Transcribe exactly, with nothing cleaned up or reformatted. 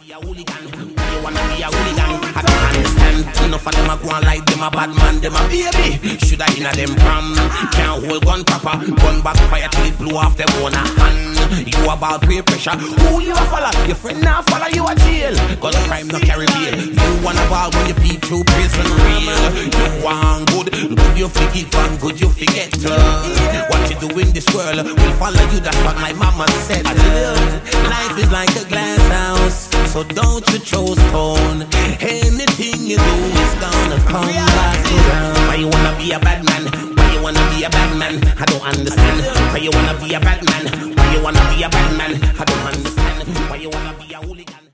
be a hooligan? Why you wanna be a hooligan? I don't understand. Enough of them a go on like them a bad man, them a baby. Should I inna them pram? Can't hold gun proper. Gun back fire till it blow off them own a hand. You about peer pressure. Who you a follow? Your friend now follow you a jail. Cause crime no carry bail. You wanna ball when you peep through prison real. You want good, good you forgive and good you forget. Uh, what you do in this world will follow you. That's what my mama said. Life is like a glass house, so don't you throw stone. Anything you do is gonna come back around. Why you wanna be a bad man? Why you wanna be a bad man? I don't understand. Why you wanna be a bad man? Why you wanna be a bad man? I don't understand. Why you wanna be a hooligan?